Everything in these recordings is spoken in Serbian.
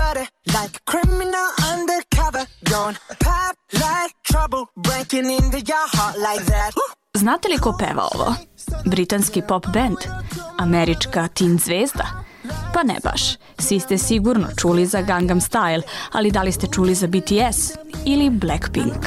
bloody, like a criminal undercover. Don't pop like trouble, breaking into your heart like that. Znate li ko peva ovo? Britanski pop band? Američka teen zvezda? Pa ne baš. Svi ste sigurno čuli za Gangnam Style, ali da li ste čuli za BTS ili Blackpink?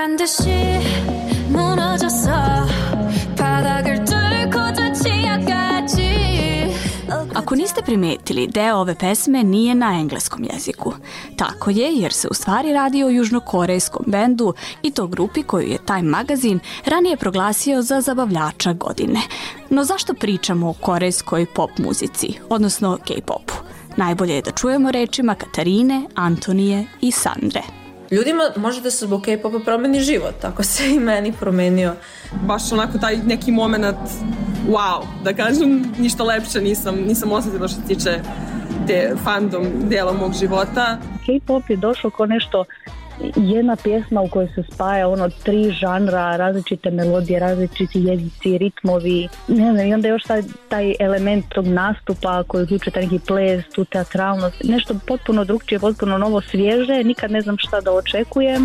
Ako niste primetili, deo ove pesme nije na engleskom jeziku. Tako je, jer se u stvari radi o južnokorejskom bendu i to grupi koju je Time magazin ranije proglasio za zabavljača godine. No zašto pričamo o korejskoj pop muzici, odnosno K-popu? Najbolje je da čujemo rečima Katarine, Antonije i Sandre. Ljudima može da se zbog K-popa promeni život, tako se i meni promenio. Baš onako taj neki moment, wow, da kažem, ništa lepše nisam osjetila što se tiče te fandom dela mog života. K-pop je došao kao nešto, jedna pjesma u kojoj se spaja 3 žanra, različite melodije, različiti jezici, ritmovi, ne znam, i onda još taj element tog nastupa koji uključuje taj neki ples, tu teatralnost, nešto potpuno drugčije, potpuno novo, svježe, nikad ne znam šta da očekujem.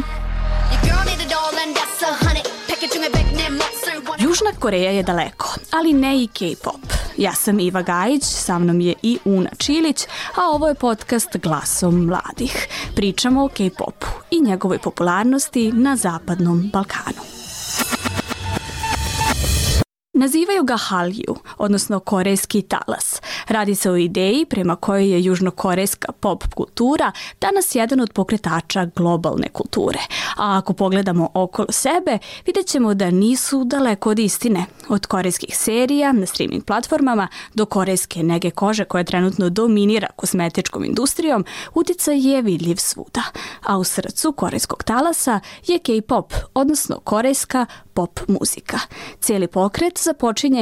Južna Koreja je daleko, ali ne i K-pop. Ja sam Iva Gajić, sa mnom je i Una Čilić, a ovo je podcast Glasom mladih. Pričamo o K-popu i njegovoj popularnosti na Zapadnom Balkanu. Nazivaju ga Hallyu, odnosno korejski talas. Radi se o ideji prema kojoj je južnokorejska pop kultura danas jedan od pokretača globalne kulture. A ako pogledamo okolo sebe, vidjet ćemo da nisu daleko od istine. Od korejskih serija na streaming platformama do korejske nege kože koja trenutno dominira kozmetičkom industrijom, uticaj je vidljiv svuda. A u srcu korejskog talasa je K-pop, odnosno korejska pop muzika. Cijeli pokret započinje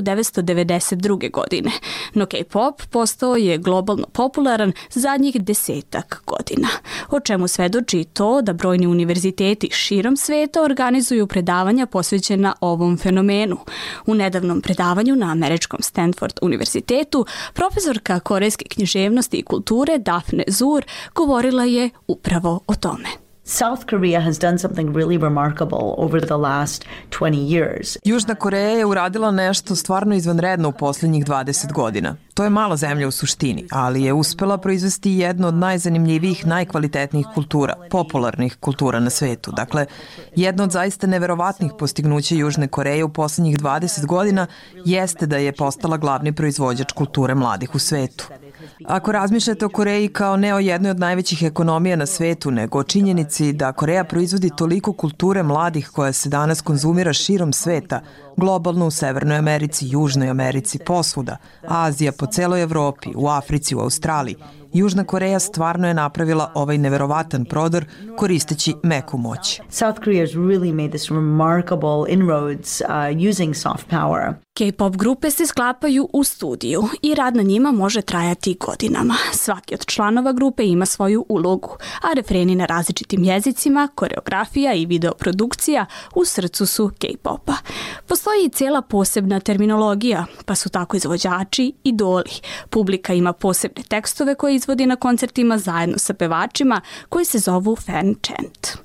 1992. godine, no K-pop postao je globalno popularan zadnjih 10 godina, o čemu svedoči to da brojni univerziteti širom sveta organizuju predavanja posvećena ovom fenomenu. U nedavnom predavanju na američkom Stanford univerzitetu profesorka korejske književnosti i kulture Daphne Zur govorila je upravo o tome. South Korea has done something really remarkable over the last 20 years. Južna Koreja je uradila nešto stvarno izvanredno u posljednjih 20 godina. To je mala zemlja u suštini, ali je uspela proizvesti jednu od najzanimljivijih, najkvalitetnijih kultura, popularnih kultura na svetu. Dakle, jedno od zaista neverovatnih postignuća Južne Koreje u posljednjih 20 godina jeste da je postala glavni proizvođač kulture mladih u svetu. Ako razmišljate o Koreji kao ne o jednoj od najvećih ekonomija na svetu, nego o činjenici da Koreja proizvodi toliko kulture mladih koja se danas konzumira širom sveta, globalno u Severnoj Americi, Južnoj Americi, posvuda, Azija, po celoj Evropi, u Africi, u Australiji, Južna Koreja stvarno je napravila ovaj neverovatan prodor koristeći meku moć. South Korea has really made this remarkable inroads using soft power. K-pop grupe se sklapaju u studiju i rad na njima može trajati godinama. Svaki od članova grupe ima svoju ulogu, a refreni na različitim jezicima, koreografija i videoprodukcija u srcu su K-popa. Postoji i cijela posebna terminologija, pa su tako izvođači idoli. Publika ima posebne tekstove koje izvodi na koncertima zajedno sa pevačima koji se zovu fan chant.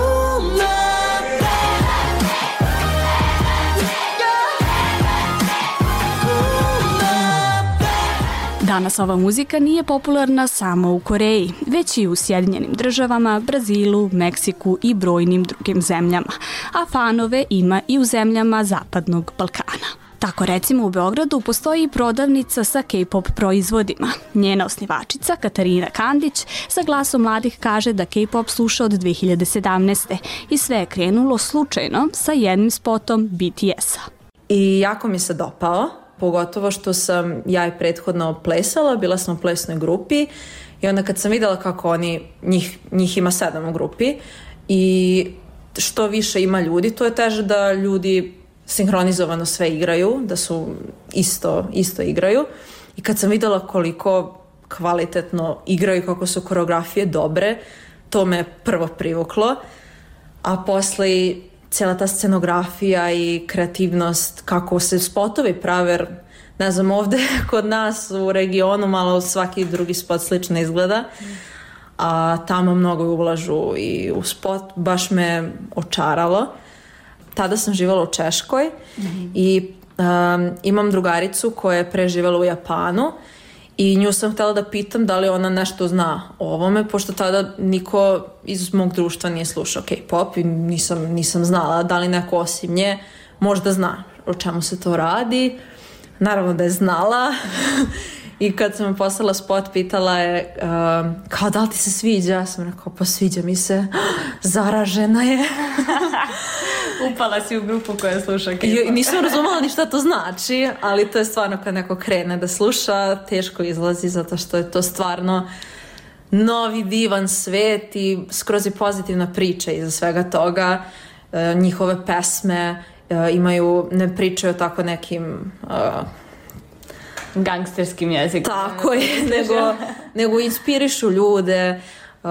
Danas ova muzika nije popularna samo u Koreji, već i u Sjedinjenim Državama, Brazilu, Meksiku i brojnim drugim zemljama, a fanove ima i u zemljama Zapadnog Balkana. Tako recimo u Beogradu postoji prodavnica sa K-pop proizvodima. Njena osnivačica Katarina Kandić za Glasom mladih kaže da K-pop sluša od 2017. i sve je krenulo slučajno sa jednim spotom BTS-a. I jako mi se dopao. Pogotovo što sam ja i prethodno plesala, bila sam u plesnoj grupi i onda kad sam videla kako njih ima 7 u grupi i što više ima ljudi, to je teže da ljudi sinhronizovano sve igraju, da su isto igraju. I kad sam videla koliko kvalitetno igraju, kako su koreografije dobre, to me prvo privuklo, a posle cijela ta scenografija i kreativnost, kako se spotovi prave, ne znam, ovde kod nas u regionu malo svaki drugi spot slično izgleda, a tamo mnogo ulažu i u spot, baš me očaralo. Tada sam živjela u Češkoj i imam drugaricu koja je preživjela u Japanu i nju sam htjela da pitam da li ona nešto zna o ovome, pošto tada niko iz mog društva nije slušao K-pop i nisam znala da li neko osim nje možda zna o čemu se to radi. Naravno da je znala i kad sam me poslala spot, pitala je kao da li ti se sviđa? Ja sam rekao pa sviđa mi se, zaražena je. Upala si u grupu koja sluša K-pop. I nisam razumela ni šta to znači, ali to je stvarno kad neko krene da sluša, teško izlazi zato što je to stvarno novi divan svet i skroz i pozitivna priča iza svega toga. Njihove pesme imaju, ne pričaju tako nekim gangsterskim jezikom. Tako je, nego inspirišu ljude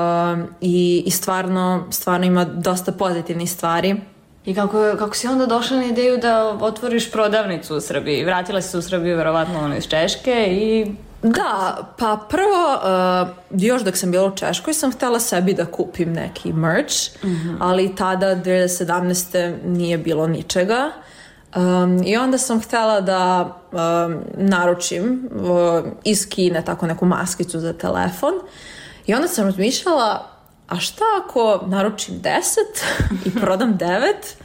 i stvarno ima dosta pozitivnih stvari. I kako si onda došla na ideju da otvoriš prodavnicu u Srbiji? Vratila si se u Srbiju verovatno iz Češke i... Da, pa prvo, još dok sam bila u Češkoj sam htjela sebi da kupim neki merch, ali tada 2017. nije bilo ničega. I onda sam htjela da naručim iz Kine tako neku maskicu za telefon i onda sam razmišljala, a šta ako naručim 10 i prodam 9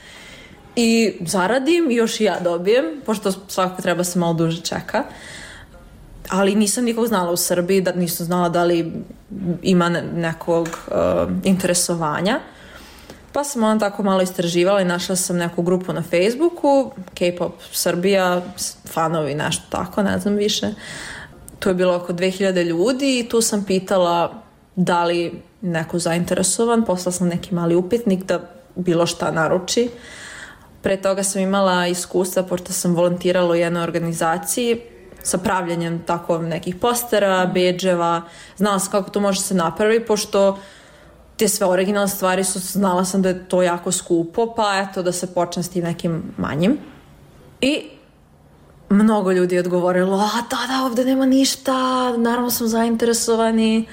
i zaradim i još i ja dobijem, pošto svakako treba se malo duže čeka. Ali nisam nikog znala u Srbiji, da nisam znala da li ima nekog interesovanja. Pa sam onda tako malo istraživala i našla sam neku grupu na Facebooku, K-pop Srbija, fanovi, nešto tako, ne znam više. Tu je bilo oko 2000 ljudi i tu sam pitala da li neko zainteresovan. Poslala sam neki mali upitnik da bilo šta naruči. Pre toga sam imala iskustva, pošto sam volontirala u jednoj organizaciji sa pravljenjem tako nekih postera, bedževa. Znala sam kako to može se napraviti, pošto te sve originalne stvari znala sam da je to jako skupo, pa eto da se počne s tim nekim manjim. I mnogo ljudi je odgovorilo, da, ovdje nema ništa, naravno sam zainteresovani.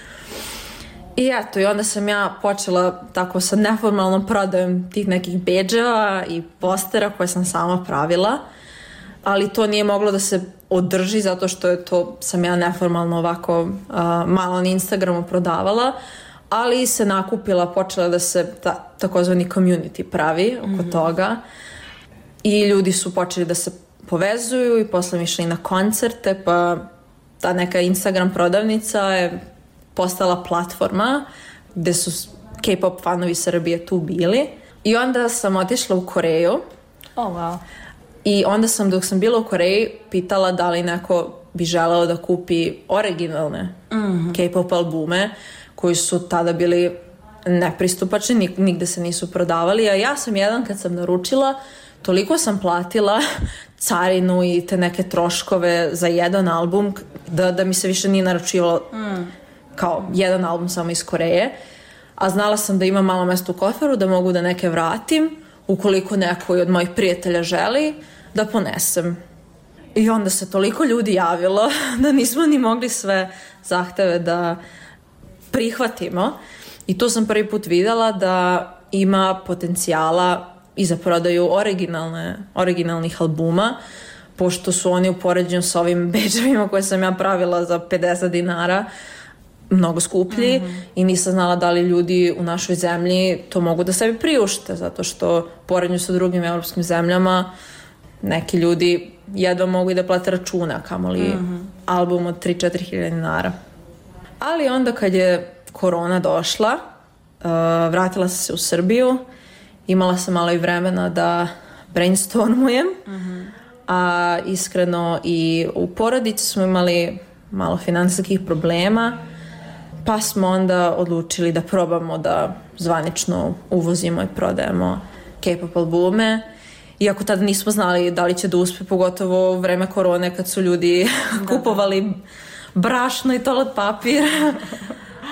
I eto, i onda sam ja počela tako sa neformalnom prodajom tih nekih bedževa i postera koje sam sama pravila, ali to nije moglo da se održi zato što je to sam ja neformalno ovako malo na Instagramu prodavala, ali se nakupila, počela da se takozvani community pravi oko toga i ljudi su počeli da se povezuju i posle mi išli na koncerte, pa ta neka Instagram prodavnica je postala platforma gde su K-pop fanovi Srbije tu bili i onda sam otišla u Koreju. Wow. I onda sam, dok sam bila u Koreji, pitala da li neko bi želeo da kupi originalne K-pop albume koji su tada bili nepristupačni, nigde se nisu prodavali, a ja sam jedan kad sam naručila, toliko sam platila carinu i te neke troškove za jedan album da mi se više nije naručivalo kao jedan album samo iz Koreje, a znala sam da ima malo mesta u koferu, da mogu da neke vratim ukoliko neko od mojih prijatelja želi da ponesem. I onda se toliko ljudi javilo da nismo ni mogli sve zahteve da prihvatimo. I tu sam prvi put videla da ima potencijala i za prodaju originalnih albuma, pošto su oni u poređenju s ovim bedževima koje sam ja pravila za 50 dinara mnogo skuplji i nisam znala da li ljudi u našoj zemlji to mogu da sebi priušte, zato što poređenju sa drugim evropskim zemljama neki ljudi jedva mogu i da plate računa, kamoli album od 3-4 hiljade dinara. Ali onda kad je korona došla, vratila sam se u Srbiju, imala sam malo i vremena da brainstormujem, a iskreno i u porodici smo imali malo finansijskih problema, pa smo onda odlučili da probamo da zvanično uvozimo i prodajemo K-pop albume. Iako tada nismo znali da li će da uspe, pogotovo u vreme korone kad su ljudi kupovali brašno i toalet papir.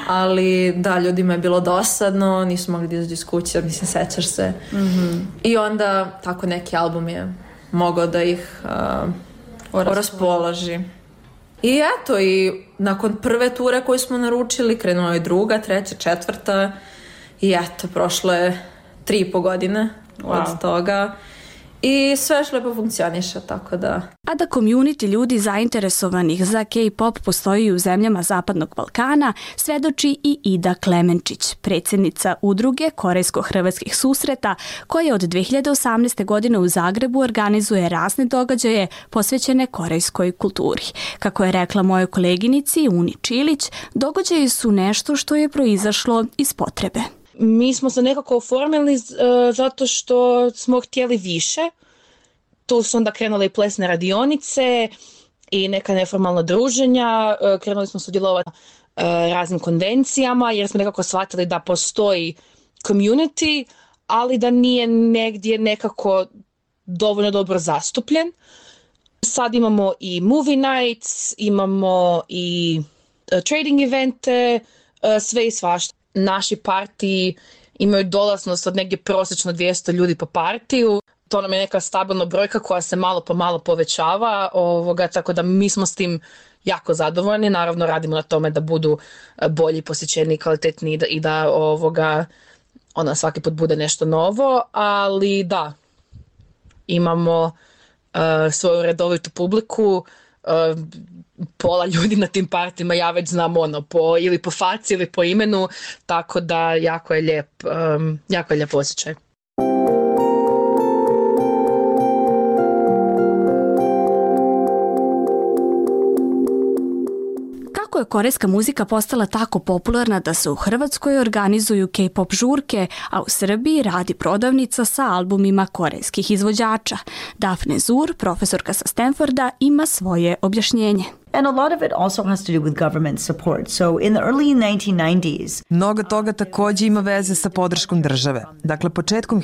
ali da, ljudima je bilo dosadno, nisu mogli da izađu iz kuće, mislim, sećaš se. I onda tako neki album je mogao da ih raspoloži. I eto, i nakon prve ture koju smo naručili, krenula je druga, treća, četvrta i eto, prošlo je 3,5 godine od toga. I sve što lepo funkcioniše, tako da... A da community ljudi zainteresovanih za K-pop postoji u zemljama Zapadnog Balkana, svedoči i Ida Klemenčić, predsjednica udruge korejsko-hrvatskih susreta, koja od 2018. godine u Zagrebu organizuje razne događaje posvećene korejskoj kulturi. Kako je rekla mojoj koleginici Uni Čilić, događaji su nešto što je proizašlo iz potrebe. Mi smo se nekako oformili zato što smo htjeli više. Tu su onda krenule i plesne radionice i neka neformalna druženja. Krenuli smo sudjelovati raznim konvencijama jer smo nekako shvatili da postoji community, ali da nije negdje nekako dovoljno dobro zastupljen. Sad imamo i movie nights, imamo i trading evente, sve i svašta. Naši partiji imaju dolaznost od negdje prosječno 200 ljudi po partiju. To nam je neka stabilna brojka koja se malo po malo povećava, tako da mi smo s tim jako zadovoljni. Naravno radimo na tome da budu bolji, posjećeni, kvalitetniji i da svaki put bude nešto novo, ali da, imamo svoju redovitu publiku. Pola ljudi na tim partijima ja već znam ili po faci ili po imenu, tako da jako je lijep osjećaj. Kako je korejska muzika postala tako popularna da se u Hrvatskoj organizuju K-pop žurke, a u Srbiji radi prodavnica sa albumima korejskih izvođača? Daphne Zur, profesorka sa Stanforda, ima svoje objašnjenje. And a lot of it also has to do with government support. So in the early 1990s... Mnogo toga takođe ima veze sa podrškom države. Dakle, početkom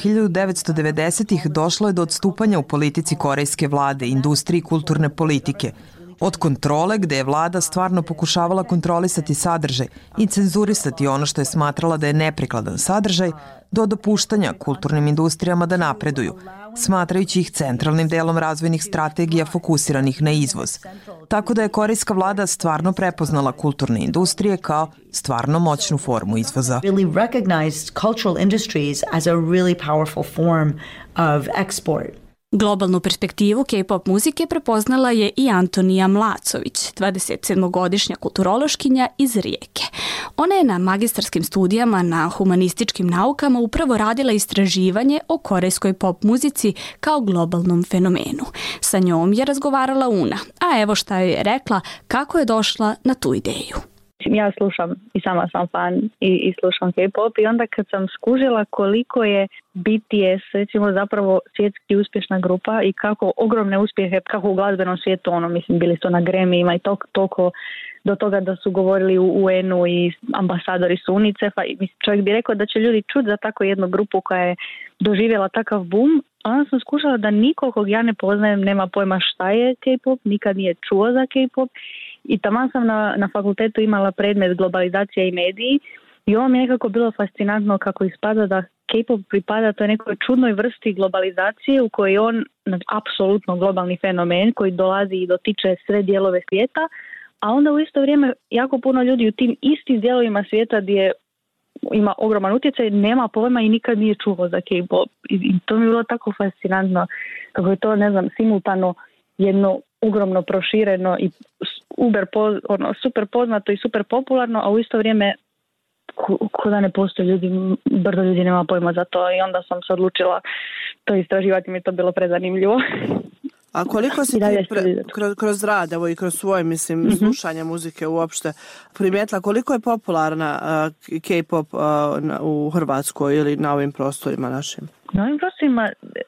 1990-ih došlo je do odstupanja u politici korejske vlade, industriji kulturne politike. Od kontrole, gde je vlada stvarno pokušavala kontrolisati sadržaj i cenzurisati ono što je smatrala da je neprikladan sadržaj, do dopuštanja kulturnim industrijama da napreduju, smatrajući ih centralnim delom razvojnih strategija fokusiranih na izvoz. Tako da je korejska vlada stvarno prepoznala kulturne industrije kao stvarno moćnu formu izvoza. Really recognized cultural industries as a really powerful form of export. Globalnu perspektivu K-pop muzike prepoznala je i Antonija Mlacović, 27-godišnja kulturološkinja iz Rijeke. Ona je na magistarskim studijama na humanističkim naukama upravo radila istraživanje o korejskoj pop muzici kao globalnom fenomenu. Sa njom je razgovarala Una, a evo šta joj je rekla kako je došla na tu ideju. Ja slušam i sama sam fan i slušam K-pop i onda kad sam skužila koliko je BTS recimo zapravo svjetski uspješna grupa i kako ogromne uspjehe, kako u glazbenom svijetu, bili su na Grammy-ima i toliko do toga da su govorili u UN-u i ambasadori su UNICEF-a i čovjek bi rekao da će ljudi čuti za tako jednu grupu koja je doživjela takav boom. A onda sam skušala da niko kog ja ne poznajem nema pojma šta je K-pop, nikad nije čuo za K-pop. I taman sam na fakultetu imala predmet globalizacija i mediji i ovo mi je nekako bilo fascinantno kako ispada da K-pop pripada toj nekoj čudnoj vrsti globalizacije u kojoj je on apsolutno globalni fenomen koji dolazi i dotiče sve dijelove svijeta, a onda u isto vrijeme jako puno ljudi u tim istim dijelovima svijeta gdje ima ogroman utjecaj, nema pojma i nikad nije čuo za K-pop. I to mi je bilo tako fascinantno kako je to, simultano jedno ogromno prošireno i super poznato i super popularno, a u isto vrijeme ko da ne postoji ljudi, brdo ljudi nema pojma za to i onda sam se odlučila to istraživati, mi je to bilo prezanimljivo. A koliko si ti kroz rad, evo i kroz svoje, slušanje muzike uopšte, primijetila koliko je popularna K-pop u Hrvatskoj ili na ovim prostorima našim? Na ovim prostorima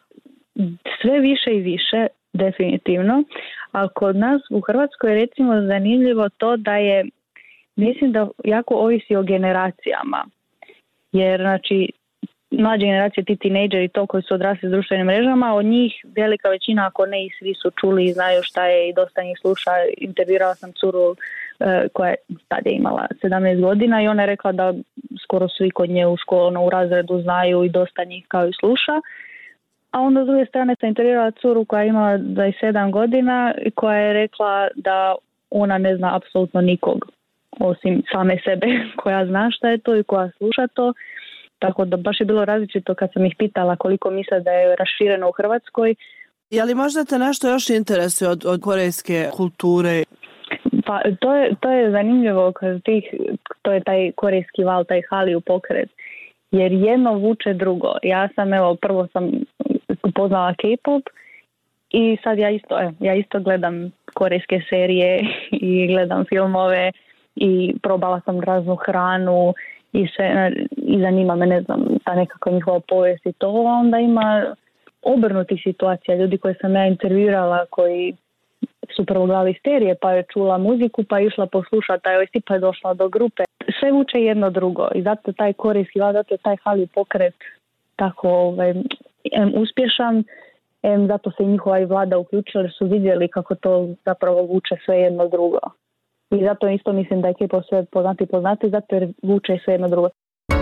sve više i više, definitivno, ali kod nas u Hrvatskoj je recimo zanimljivo to da je, mislim da jako ovisi o generacijama, jer mlađe generacije, ti tinejdžeri, to koji su odrasli s društvenim mrežama, od njih velika većina, ako ne i svi su čuli i znaju šta je i dosta njih sluša. Intervjuirala sam curu koja je tad je imala 17 godina i ona je rekla da skoro svi kod nje u školu, u razredu znaju i dosta njih kao i sluša. A onda s druge strane sam intervjuirala curu koja je imala 27 godina i koja je rekla da ona ne zna apsolutno nikog osim same sebe koja zna šta je to i koja sluša to. Tako da baš je bilo različito kad sam ih pitala koliko misle da je rašireno u Hrvatskoj. Je li možda te nešto još interesuje od korejske kulture? Pa to je zanimljivo to je taj korejski val, taj Hallyu pokret. Jer jedno vuče drugo. Prvo sam upoznala K-pop i sad ja isto gledam korejske serije i gledam filmove i probala sam raznu hranu i zanima me, ne znam, ta nekakva njihova povijest i to. Onda ima obrnutih situacija, ljudi koje sam ja intervjuirala koji su prvo gledali serije, pa je čula muziku, pa je išla poslušati, pa je došla do grupe. Sve vuče jedno drugo i zato taj korejski val, zato je taj Hallyu pokret tako uspješan, zato se njihova i vlada uključila jer su vidjeli kako to zapravo vuče sve jedno drugo. I zato isto mislim da je K-pop sve poznati, zato jer vuče sve jedno drugo.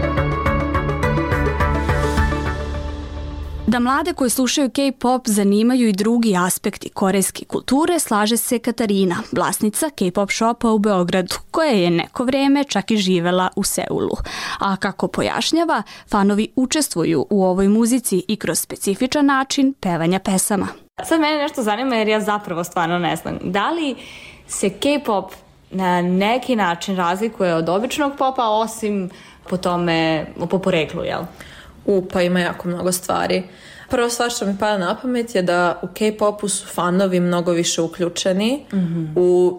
Da mlade koji slušaju K-pop zanimaju i drugi aspekti korejske kulture, slaže se Katarina, vlasnica K-pop shopa u Beogradu, koja je neko vrijeme čak i živela u Seulu. A kako pojašnjava, fanovi učestvuju u ovoj muzici i kroz specifičan način pevanja pesama. Sad mene nešto zanima jer ja zapravo stvarno ne znam. Da li se K-pop na neki način razlikuje od običnog popa, osim po poreklu, jel? Pa ima jako mnogo stvari. Prva stvar što mi pada na pamet je da u K-popu su fanovi mnogo više uključeni u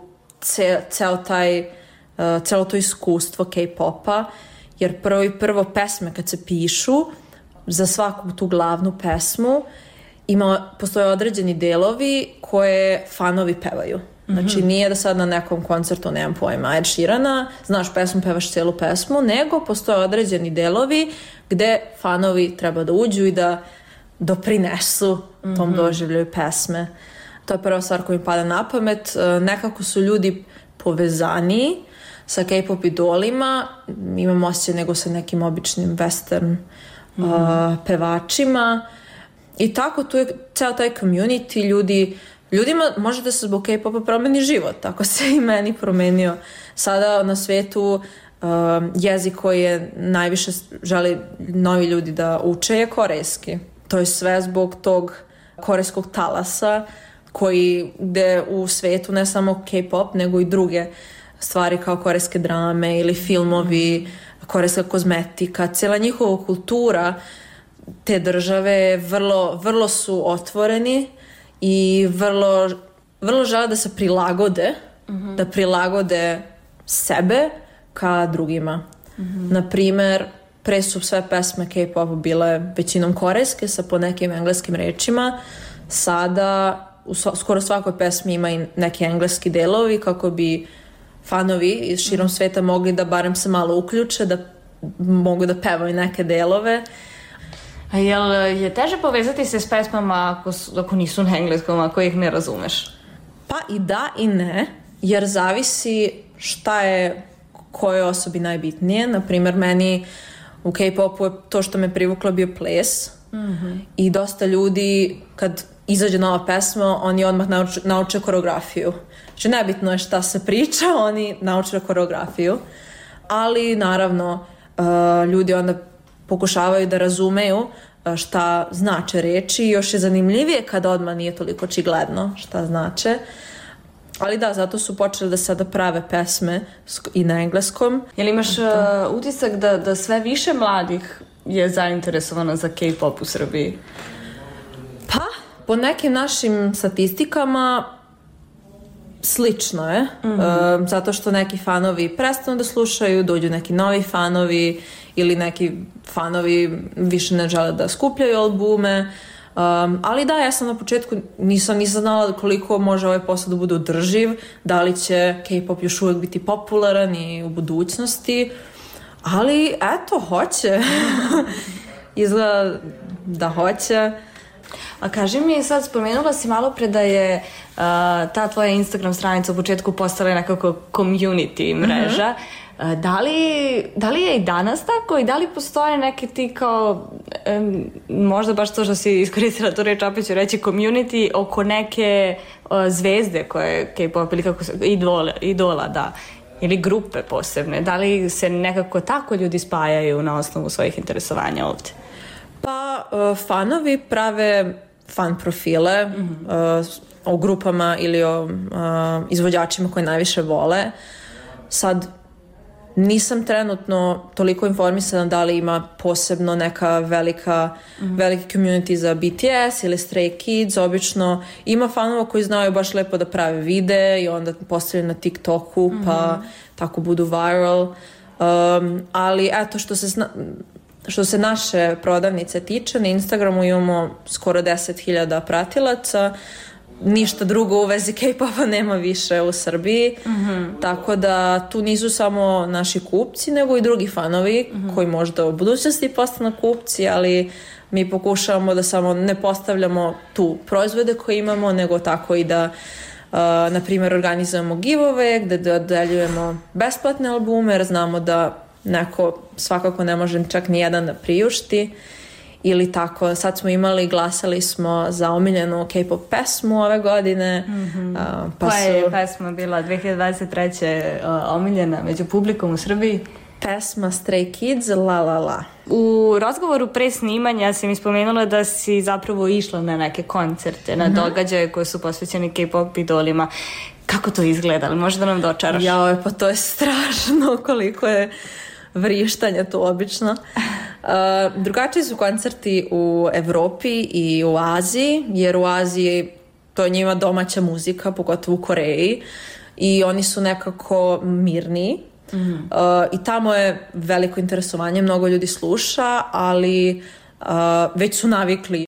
celo to iskustvo K-popa, jer prvo pesme kad se pišu, za svaku tu glavnu pesmu postoje određeni delovi koje fanovi pevaju. Znači nije da sad na nekom koncertu, nemam pojma, Ed Sheerana, znaš pesmu, pevaš cijelu pesmu, nego postoje određeni delovi gde fanovi treba da uđu i da doprinesu tom doživljaju pesme. To je prva stvar koja mi pada na pamet. Nekako su ljudi povezaniji sa K-pop idolima, imam osjećaj nego sa nekim običnim western pevačima i tako tu je ceo taj community, ljudima može da se zbog K-popa promeni život, tako se i meni promenio. Sada na svetu jezik koji je najviše želi novi ljudi da uče je korejski. To je sve zbog tog korejskog talasa gde u svetu ne samo K-pop nego i druge stvari kao korejske drame ili filmovi, korejska kozmetika, cijela njihova kultura te države vrlo su otvoreni i vrlo žele da se prilagode, da prilagode sebe ka drugima. Naprimer, pre su sve pesme K-popa bile većinom korejske sa po nekim engleskim rečima. Sada u skoro svakoj pesmi ima i neki engleski delovi kako bi fanovi iz širom sveta mogli da barem se malo uključe, da mogu da pevaju neke delove. A je teže povezati se s pesmama ako nisu na engleskom, ako ih ne razumeš? Pa i da i ne, jer zavisi šta je kojoj osobi najbitnije. Naprimjer, meni u K-popu je to što me privuklo bio ples i dosta ljudi kad izađe nova pesma, oni odmah nauče koreografiju. Znači nebitno je šta se priča, oni nauče koreografiju. Ali naravno ljudi onda pokušavaju da razumeju šta znače reči i još je zanimljivije kada odmah nije toliko očigledno šta znače. Ali da, zato su počeli da sada prave pesme i na engleskom. Jel imaš utisak da sve više mladih je zainteresovano za K-pop u Srbiji? Pa, po nekim našim statistikama slično je. Zato što neki fanovi prestanu da slušaju, dođu neki novi fanovi ili neki fanovi više ne žele da skupljaju albume. Ali da, ja sam na početku nisam znala koliko može ovaj posao da bude održiv, da li će K-pop još uvijek biti popularan i u budućnosti, ali eto, hoće. izgleda da hoće. A kaži mi, sad spomenula si malo pre da je ta tvoja Instagram stranica u početku postala nekako community mreža. Da li je i danas tako i da li postoje neke ti kao, možda baš to što si iskoristila tu reč, opet ću reći community, oko neke zvezde koje K-pop ili kako se, idola, da, ili grupe posebne. Da li se nekako tako ljudi spajaju na osnovu svojih interesovanja ovde? Pa fanovi prave fan profile o grupama ili o izvođačima koje najviše vole. Sad nisam trenutno toliko informisana da li ima posebno neka veliki community za BTS ili Stray Kids. Obično ima fanova koji znaju baš lepo da prave videe i onda postavljaju na TikToku pa tako budu viral. Ali eto, što se naše prodavnice tiče, na Instagramu imamo skoro 10.000 pratilaca. Ništa drugo u vezi K-popa nema više u Srbiji, tako da tu nisu samo naši kupci, nego i drugi fanovi koji možda u budućnosti postanu kupci, ali mi pokušavamo da samo ne postavljamo tu proizvode koje imamo, nego tako i da na primjer organizujemo giveaway gde dodeljujemo besplatne albume, jer znamo da neko svakako ne može čak ni jedan da priušti. Ili tako, sad smo glasali smo za omiljenu K-pop pesmu ove godine. Koja je pesma bila 2023. Omiljena među publikom u Srbiji? Pesma Stray Kids, La La La. U razgovoru pre snimanja si mi spomenula da si zapravo išla na neke koncerte, na događaje koje su posvećeni K-pop idolima. Kako to izgleda? Možeš da nam dočaraš? Jao, pa to je strašno koliko je vrištanja tu obično. Drugačiji su koncerti u Evropi i u Aziji, jer u Aziji to je njima domaća muzika, pogotovo u Koreji, i oni su nekako mirniji. I tamo je veliko interesovanje, mnogo ljudi sluša, ali već su navikli.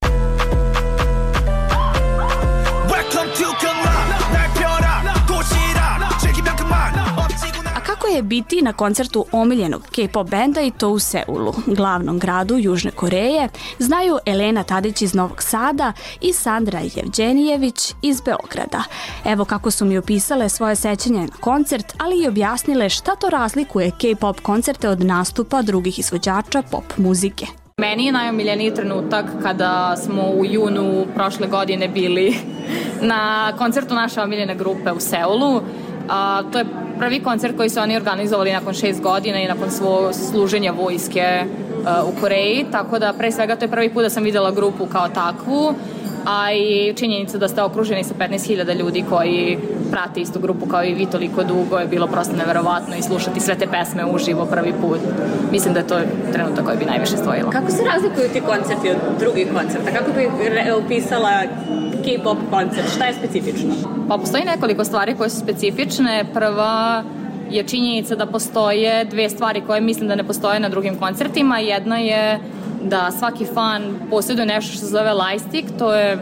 Kako je biti na koncertu omiljenog K-pop benda i to u Seulu, glavnom gradu Južne Koreje, znaju Elena Tadić iz Novog Sada i Sandra Jevđenijević iz Beograda. Evo kako su mi opisale svoje sećanje na koncert, ali i objasnile šta to razlikuje K-pop koncerte od nastupa drugih izvođača pop muzike. Meni je najomiljeniji trenutak kada smo u junu prošle godine bili na koncertu naše omiljene grupe u Seulu. To je prvi koncert koji su oni organizovali nakon 6 godina i nakon svog služenja vojske u Koreji, tako da pre svega to je prvi put da sam videla grupu kao takvu, a i činjenica da ste okruženi sa 15.000 ljudi koji prate istu grupu kao i vi toliko dugo je bilo prosto neverovatno i slušati sve te pesme uživo prvi put. Mislim da je to trenutak koji bi najviše stvojila. Kako se razlikuju ti koncerti od drugih koncerta? Kako bi opisala K-pop koncert? Šta je specifično? Pa postoji nekoliko stvari koje su specifične. Prva je činjenica da postoje dve stvari koje mislim da ne postoje na drugim koncertima. Jedna je da svaki fan posjeduje nešto što se zove lightstick, to je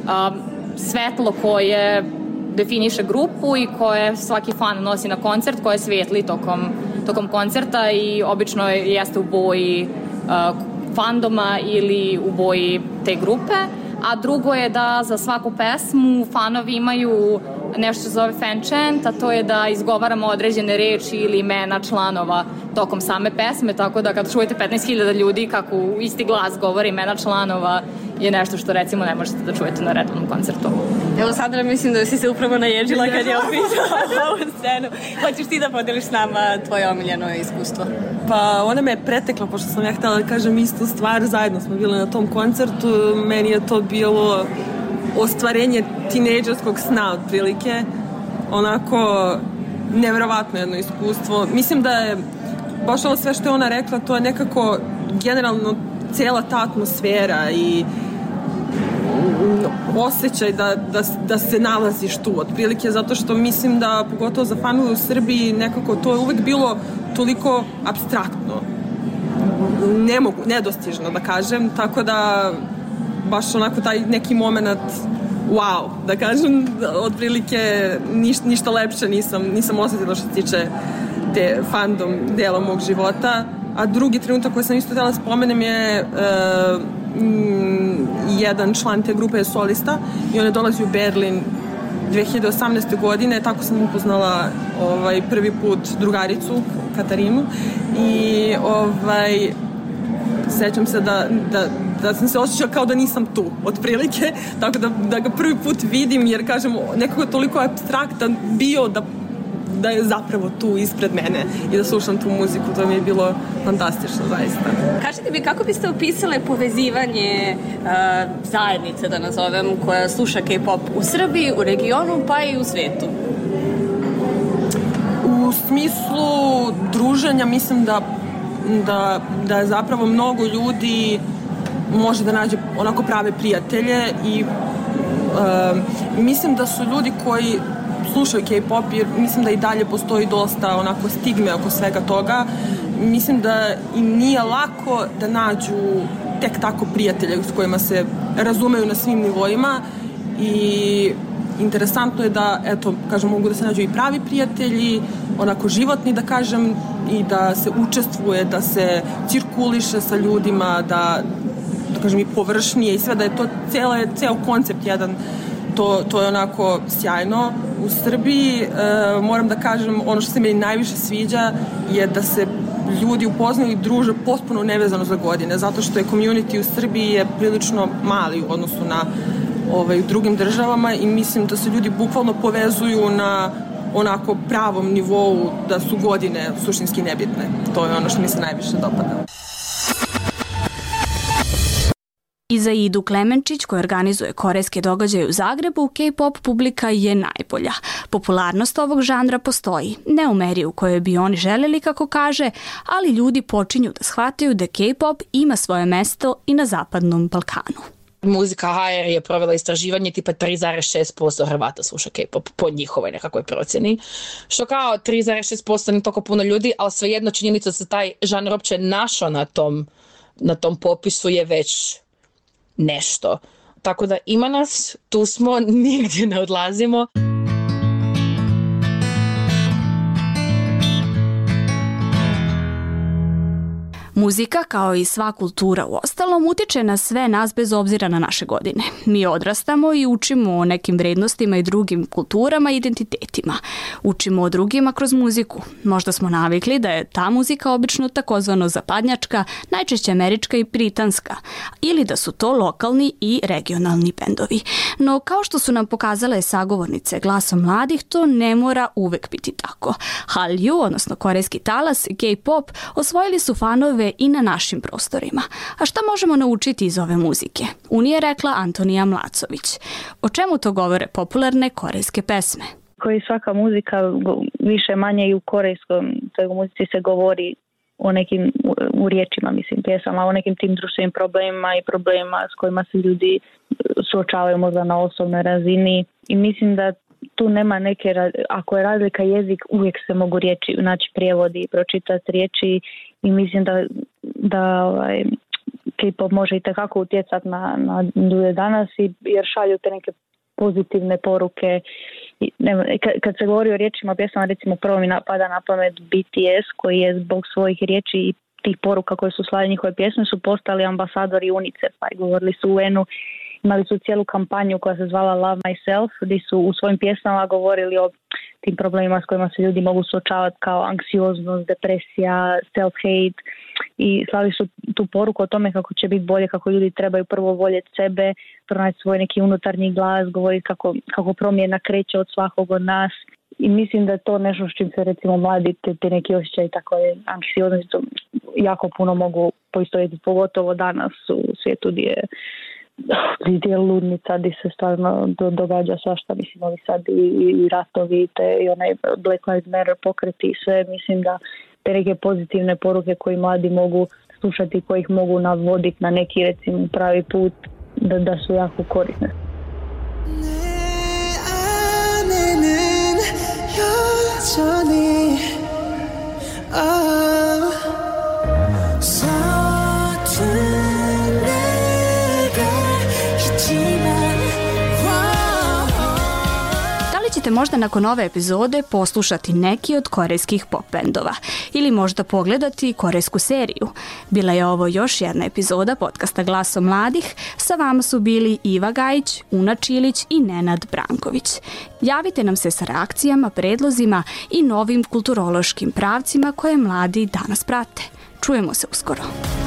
svetlo koje definiše grupu i koje svaki fan nosi na koncert, koje svijetli tokom koncerta i obično jeste u boji fandoma ili u boji te grupe. A drugo je da za svaku pesmu fanovi imaju nešto se zove fan chant, a to je da izgovaramo određene reči ili imena članova tokom same pesme, tako da kad čujete 15.000 ljudi kako u isti glas govore imena članova je nešto što recimo ne možete da čujete na redovnom koncertu. Evo Sandra, mislim da si se upravo naježila kad je opisala ovu scenu. Hoćeš ti da podeliš s nama tvoje omiljeno iskustvo? Pa ona me je pretekla, pošto sam ja htjela da kažem istu stvar, zajedno smo bili na tom koncertu, meni je to bilo ostvarenje tinejdžerskog sna otprilike, onako nevjerovatno jedno iskustvo. Mislim da je baš ovo sve što je ona rekla, to je nekako generalno cijela ta atmosfera i osjećaj da se nalaziš tu otprilike, zato što mislim da pogotovo za fanove u Srbiji nekako to je uvek bilo toliko apstraktno, nedostižno da kažem, tako da baš onako taj neki moment wow, da kažem, otprilike ništa lepše nisam osjetila što se tiče te fandom dela mog života. A drugi trenutak koji sam isto htjela spomenem je jedan član te grupe je solista i on je dolazio u Berlin 2018. godine, tako sam upoznala prvi put drugaricu Katarinu i sećam se da sam se osjećala kao da nisam tu, otprilike, tako da ga prvi put vidim, jer kažem, nekako je toliko apstraktan bio da je zapravo tu ispred mene i da slušam tu muziku, to mi je bilo fantastično, zaista. Kažete mi, kako biste opisale povezivanje zajednice, da nazovem, koja sluša K-pop u Srbiji, u regionu, pa i u svetu? U smislu druženja mislim da je zapravo mnogo ljudi može da nađe onako prave prijatelje i mislim da su ljudi koji slušaju K-pop, jer mislim da i dalje postoji dosta onako stigme oko svega toga. Mislim da im nije lako da nađu tek tako prijatelje s kojima se razumeju na svim nivoima i interesantno je da, eto, kažem, mogu da se nađu i pravi prijatelji, onako životni, da kažem, i da se učestvuje, da se cirkuliše sa ljudima, da kažem, i površnije i sve, da je to ceo koncept jedan. To je onako sjajno. U Srbiji moram da kažem, ono što se meni najviše sviđa je da se ljudi upoznaju i druže potpuno nevezano za godine, zato što je community u Srbiji je prilično mali u odnosu na u drugim državama i mislim da se ljudi bukvalno povezuju na onako pravom nivou, da su godine suštinski nebitne. To je ono što mi se najviše dopada. I za Idu Klemenčić, koja organizuje korejske događaje u Zagrebu, K-pop publika je najbolja. Popularnost ovog žanra postoji, ne u meri u kojoj bi oni želeli, kako kaže, ali ljudi počinju da shvataju da K-pop ima svoje mesto i na Zapadnom Balkanu. Muzika HR je provela istraživanje, tipa 3,6% Hrvata sluša K-pop po njihovoj nekakvoj procjeni. Što kao 3,6% nije toliko puno ljudi, ali svejedno činjenica da se taj žanr uopće našao na tom popisu je već nešto. Tako da ima nas, tu smo, nigdje ne odlazimo. Muzika, kao i sva kultura u ostalom, utiče na sve nas bez obzira na naše godine. Mi odrastamo i učimo o nekim vrednostima i drugim kulturama i identitetima. Učimo o drugima kroz muziku. Možda smo navikli da je ta muzika obično takozvano zapadnjačka, najčešće američka i britanska, ili da su to lokalni i regionalni bendovi. No, kao što su nam pokazale sagovornice Glasom mladih, to ne mora uvek biti tako. Hallyu, odnosno korejski talas, K-pop, osvojili su fanove i na našim prostorima. A šta možemo naučiti iz ove muzike? Unije rekla Antonija Mlacović. O čemu to govore popularne korejske pesme? Koji svaka muzika, više manje i u korejskom muzici se govori o nekim, u riječima, mislim, pjesama, o nekim tim društvenim problemima i problemima s kojima se ljudi suočavaju možda na osobnoj razini. I mislim da tu nema neke, ako je razlika jezik, uvijek se mogu riječi, znači prijevodi i pročitati riječi i mislim da K-pop može i tekako utjecati na ljude danas jer šalju te neke pozitivne poruke. Kad se govori o riječima pjesama, recimo prvo mi pada na pamet BTS koji je zbog svojih riječi i tih poruka koje su slali njihove pjesme su postali ambasadori UNICEF-a i govorili su UN-u. Imali su cijelu kampanju koja se zvala Love Myself, gdje su u svojim pjesmama govorili o tim problemima s kojima se ljudi mogu suočavati kao anksioznost, depresija, self-hate i slali su tu poruku o tome kako će biti bolje, kako ljudi trebaju prvo voljeti sebe, pronaći svoj neki unutarnji glas, govoriti kako promjena kreće od svakog od nas. I mislim da je to nešto s čim se recimo mladi te neki osjećaj tako je anksioznost jako puno mogu poistovjetiti, pogotovo danas u svijetu gdje je ludnica, gdje se stvarno događa svašta, mislim, ovi sad i ratovi i onaj Black Lives Matter pokreti i sve, mislim da te neke pozitivne poruke koje mladi mogu slušati, koji ih mogu navoditi na neki, recimo, pravi put, da su jako korisne. možda nakon ove epizode poslušati neki od korejskih pop bendova ili možda pogledati korejsku seriju. Bila je ovo još jedna epizoda podcasta Glaso mladih. Sa vama su bili Iva Gajić, Una Čilić i Nenad Branković. Javite nam se sa reakcijama, predlozima i novim kulturološkim pravcima koje mladi danas prate. Čujemo se uskoro.